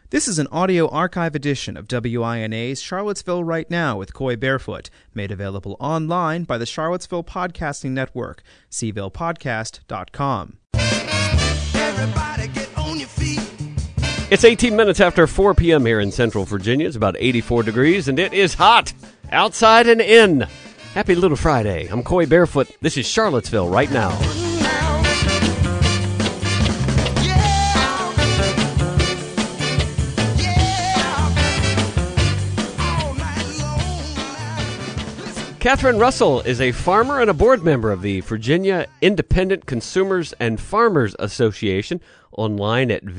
This is an audio archive edition of WINA's Charlottesville Right Now with Coy Barefoot, made available online by the Charlottesville Podcasting Network, cvillePodcast.com. Everybody get on your feet. It's 18 minutes after 4 p.m. here in Central Virginia. It's about 84 degrees, and it is hot outside and in. Happy Little Friday. I'm Coy Barefoot. This is Charlottesville Right Now. Catherine Russell is a farmer and a board member of the Virginia Independent Consumers and Farmers Association, online at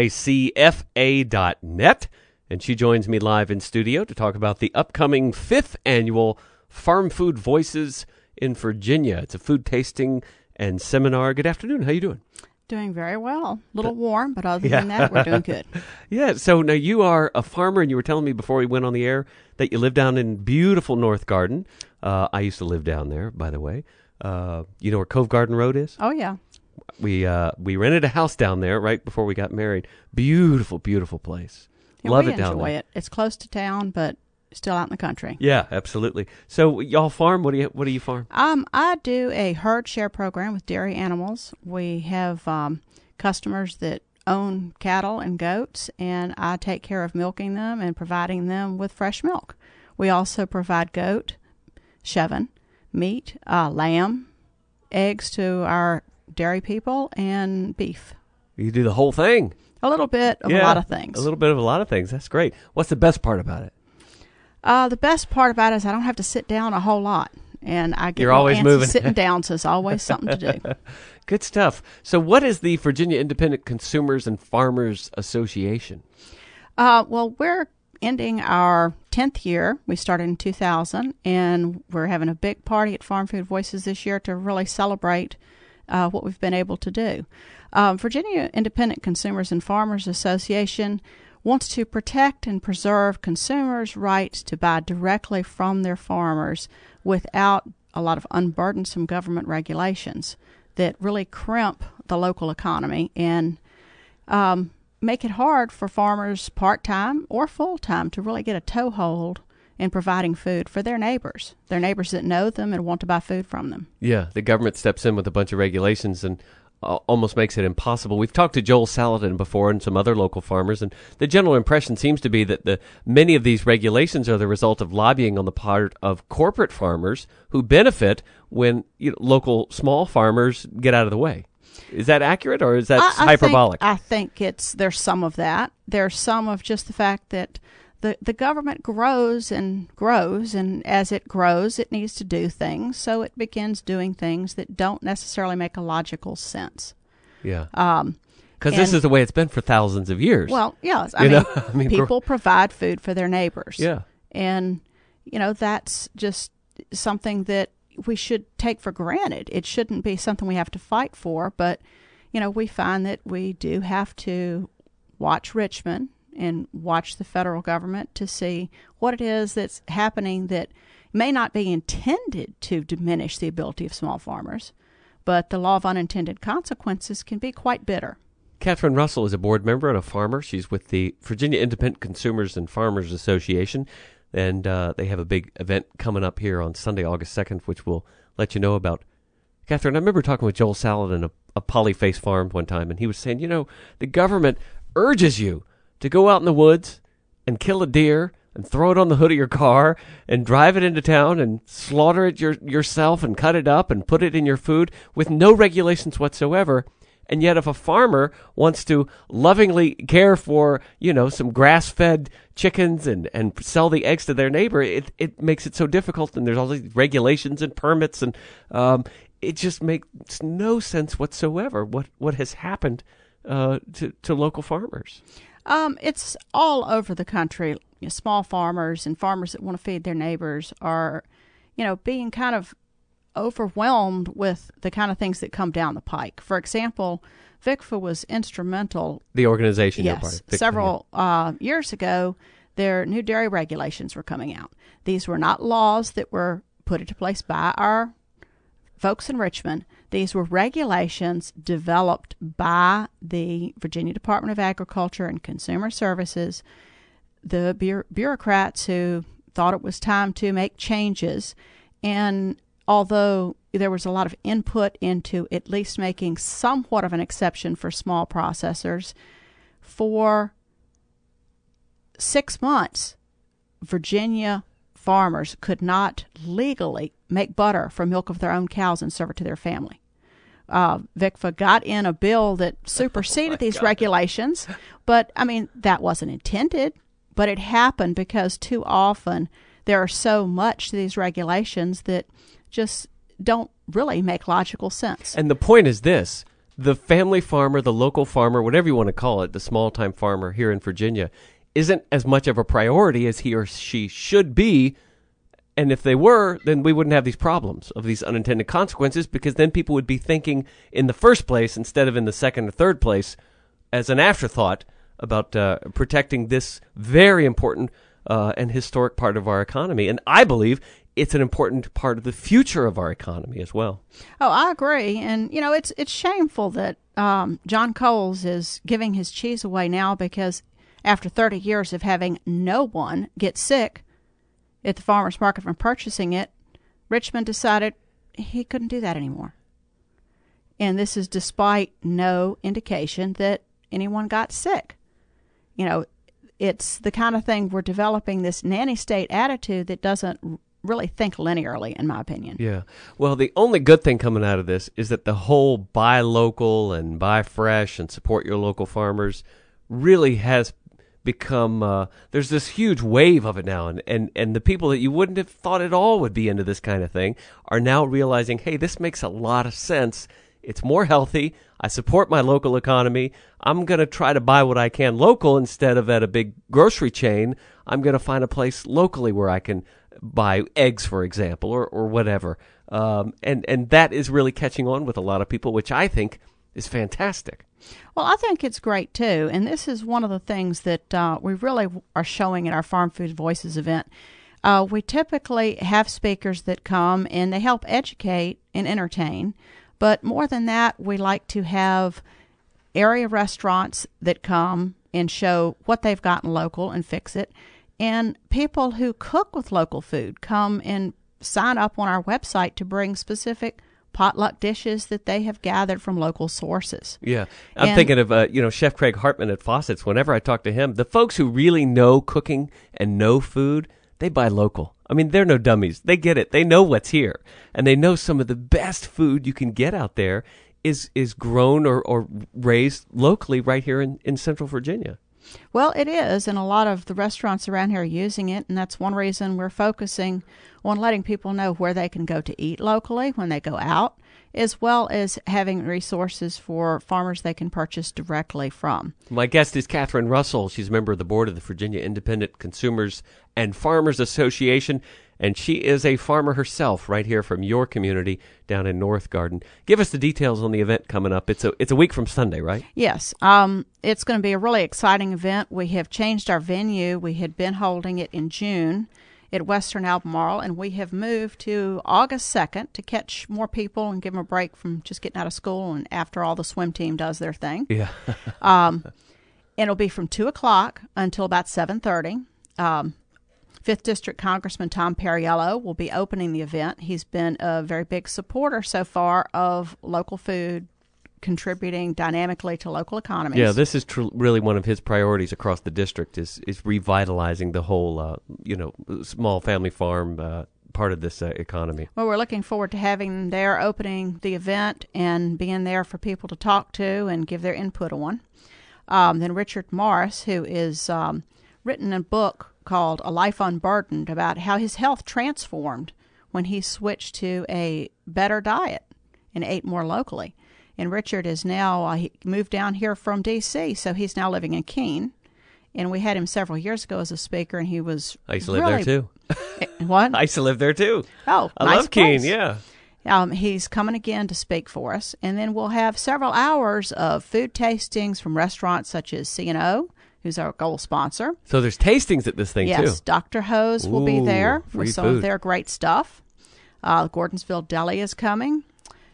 vicfa.net. And she joins me live in studio to talk about the upcoming 5th annual Farm Food Voices in Virginia. It's a food tasting and seminar. Good afternoon. How you doing? Doing very well. A little warm, but other than that, we're doing good. Yeah, so now you are a farmer, and you were telling me before we went on the air that you live down in beautiful North Garden. I used to live down there, by the way. You know where Cove Garden Road is? Oh, yeah. We rented a house down there right before we got married. Beautiful, beautiful place. Yeah, Love it down there. We enjoy it. It's close to town, but still out in the country. Yeah, absolutely. So y'all farm? What do you farm? I do a herd share program with dairy animals. We have customers that own cattle and goats, and I take care of milking them and providing them with fresh milk. We also provide goat, chevin, meat, lamb, eggs to our dairy people, and beef. You do the whole thing. A little bit of a lot of things. A little bit of a lot of things. That's great. What's the best part about it? The best part about it is I don't have to sit down a whole lot, and I get You're always antsy moving. Sitting down, so it's always something to do. Good stuff. So what is the Virginia Independent Consumers and Farmers Association? Well, we're ending our 10th year. We started in 2000, and we're having a big party at Farm Food Voices this year to really celebrate what we've been able to do. Virginia Independent Consumers and Farmers Association wants to protect and preserve consumers' rights to buy directly from their farmers without a lot of unburdensome government regulations that really crimp the local economy and make it hard for farmers part-time or full-time to really get a toehold in providing food for their neighbors that know them and want to buy food from them. Yeah, the government steps in with a bunch of regulations and almost makes it impossible. We've talked to Joel Saladin before and some other local farmers, and the general impression seems to be that many of these regulations are the result of lobbying on the part of corporate farmers who benefit when local small farmers get out of the way. Is that accurate, or is that hyperbolic? I think there's some of that. There's some of just the fact that the government grows, and as it grows, it needs to do things, so it begins doing things that don't necessarily make a logical sense. Yeah. Because this is the way it's been for thousands of years. Well, yes. I mean, people provide food for their neighbors. Yeah. And, that's just something that we should take for granted. It shouldn't be something we have to fight for, but, we find that we do have to watch Richmond and watch the federal government to see what it is that's happening that may not be intended to diminish the ability of small farmers, but the law of unintended consequences can be quite bitter. Catherine Russell is a board member and a farmer. She's with the Virginia Independent Consumers and Farmers Association, and they have a big event coming up here on Sunday, August 2nd, which we'll let you know about. Catherine, I remember talking with Joel Saladin of Polyface Farm one time, and he was saying, the government urges you to go out in the woods and kill a deer and throw it on the hood of your car and drive it into town and slaughter it yourself and cut it up and put it in your food with no regulations whatsoever. And yet if a farmer wants to lovingly care for, some grass-fed chickens and sell the eggs to their neighbor, it makes it so difficult, and there's all these regulations and permits, and it just makes no sense whatsoever what has happened to local farmers. It's all over the country. Small farmers and farmers that want to feed their neighbors are, being kind of overwhelmed with the kind of things that come down the pike. For example, VICFA was instrumental. The organization. Yes. Several years ago, their new dairy regulations were coming out. These were not laws that were put into place by our folks in Richmond. These were regulations developed by the Virginia Department of Agriculture and Consumer Services, the bureaucrats who thought it was time to make changes. And although there was a lot of input into at least making somewhat of an exception for small processors, for 6 months, Virginia farmers could not legally make butter from milk of their own cows and serve it to their family. VICFA got in a bill that superseded these regulations, but, I mean, that wasn't intended, but it happened because too often there are so much to these regulations that just don't really make logical sense. And the point is this. The family farmer, the local farmer, whatever you want to call it, the small-time farmer here in Virginia, isn't as much of a priority as he or she should be. And if they were, then we wouldn't have these problems of these unintended consequences, because then people would be thinking in the first place instead of in the second or third place as an afterthought about protecting this very important and historic part of our economy. And I believe it's an important part of the future of our economy as well. Oh, I agree. And, you know, it's shameful that John Coles is giving his cheese away now because after 30 years of having no one get sick at the farmer's market from purchasing it, Richmond decided he couldn't do that anymore. And this is despite no indication that anyone got sick. You know, it's the kind of thing we're developing this nanny state attitude that doesn't really think linearly, in my opinion. Yeah. Well, the only good thing coming out of this is that the whole buy local and buy fresh and support your local farmers really has become, there's this huge wave of it now. And the people that you wouldn't have thought at all would be into this kind of thing are now realizing, hey, this makes a lot of sense. It's more healthy. I support my local economy. I'm going to try to buy what I can local instead of at a big grocery chain. I'm going to find a place locally where I can buy eggs, for example, or whatever. And that is really catching on with a lot of people, which I think is fantastic. Well, I think it's great, too. And this is one of the things that we really are showing at our Farm Food Voices event. We typically have speakers that come and they help educate and entertain. But more than that, we like to have area restaurants that come and show what they've gotten local and fix it. And people who cook with local food come and sign up on our website to bring specific potluck dishes that they have gathered from local sources. Yeah. I'm thinking of, Chef Craig Hartman at Fawcett's. Whenever I talk to him, the folks who really know cooking and know food, they buy local. I mean, they're no dummies. They get it. They know what's here. And they know some of the best food you can get out there is grown or raised locally right here in Central Virginia. Well, it is, and a lot of the restaurants around here are using it, and that's one reason we're focusing on letting people know where they can go to eat locally when they go out, as well as having resources for farmers they can purchase directly from. My guest is Catherine Russell. She's a member of the board of the Virginia Independent Consumers and Farmers Association, and she is a farmer herself right here from your community down in North Garden. Give us the details on the event coming up. It's a week from Sunday, right? Yes. It's going to be a really exciting event. We have changed our venue. We had been holding it in June at Western Albemarle, and we have moved to August 2nd to catch more people and give them a break from just getting out of school and after all the swim team does their thing. Yeah. And it'll be from 2 o'clock until about 7:30. 5th District Congressman Tom Perriello will be opening the event. He's been a very big supporter so far of local food, contributing dynamically to local economies. Yeah, this is really one of his priorities across the district is revitalizing the whole, small family farm part of this economy. Well, we're looking forward to having them there, opening the event and being there for people to talk to and give their input on. Then Richard Morris, who is written a book called A Life Unburdened about how his health transformed when he switched to a better diet and ate more locally. And Richard is now, he moved down here from D.C., so he's now living in Keene. And we had him several years ago as a speaker, and he was I used to live there, too. What? I used to live there, too. Oh, I nice love Keene, place. yeah. He's coming again to speak for us. And then we'll have several hours of food tastings from restaurants such as C&O, who's our gold sponsor. So there's tastings at this thing, too. Yes, Dr. Hose will be there free with some food. of their great stuff. Gordonsville Deli is coming.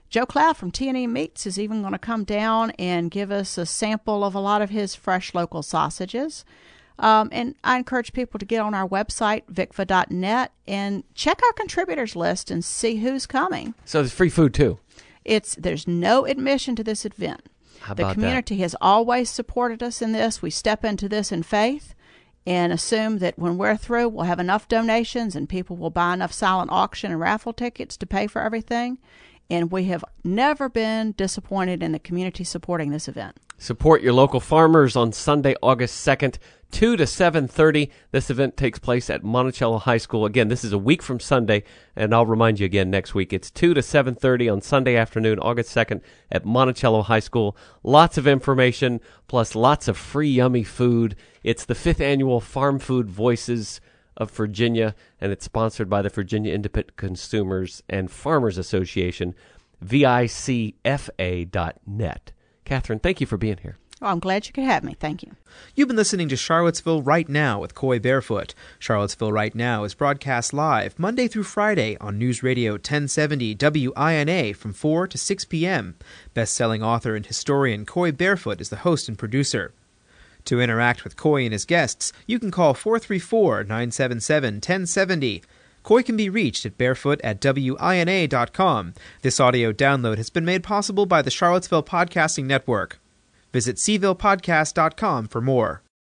Joe Cloud from T&E Meats is even going to come down and give us a sample of a lot of his fresh local sausages. And I encourage people to get on our website, vicva.net, and check our contributors list and see who's coming. So there's free food, too. There's no admission to this event. How The about community has always supported us in this. We step into this in faith and assume that when we're through, we'll have enough donations and people will buy enough silent auction and raffle tickets to pay for everything. And we have never been disappointed in the community supporting this event. Support your local farmers on Sunday, August 2nd, 2 to 7:30. This event takes place at Monticello High School. Again, this is a week from Sunday, and I'll remind you again next week. It's 2 to 7:30 on Sunday afternoon, August 2nd, at Monticello High School. Lots of information, plus lots of free yummy food. It's the 5th annual Farm Food Voices of Virginia, and it's sponsored by the Virginia Independent Consumers and Farmers Association, vicfa.net. Catherine, thank you for being here. Oh, I'm glad you could have me. Thank you. You've been listening to Charlottesville Right Now with Coy Barefoot. Charlottesville Right Now is broadcast live Monday through Friday on News Radio 1070 WINA from 4 to 6 p.m. Best-selling author and historian Coy Barefoot is the host and producer. To interact with Coy and his guests, you can call 434-977-1070. Coy can be reached at barefoot@wina.com. This audio download has been made possible by the Charlottesville Podcasting Network. Visit cvillepodcast.com for more.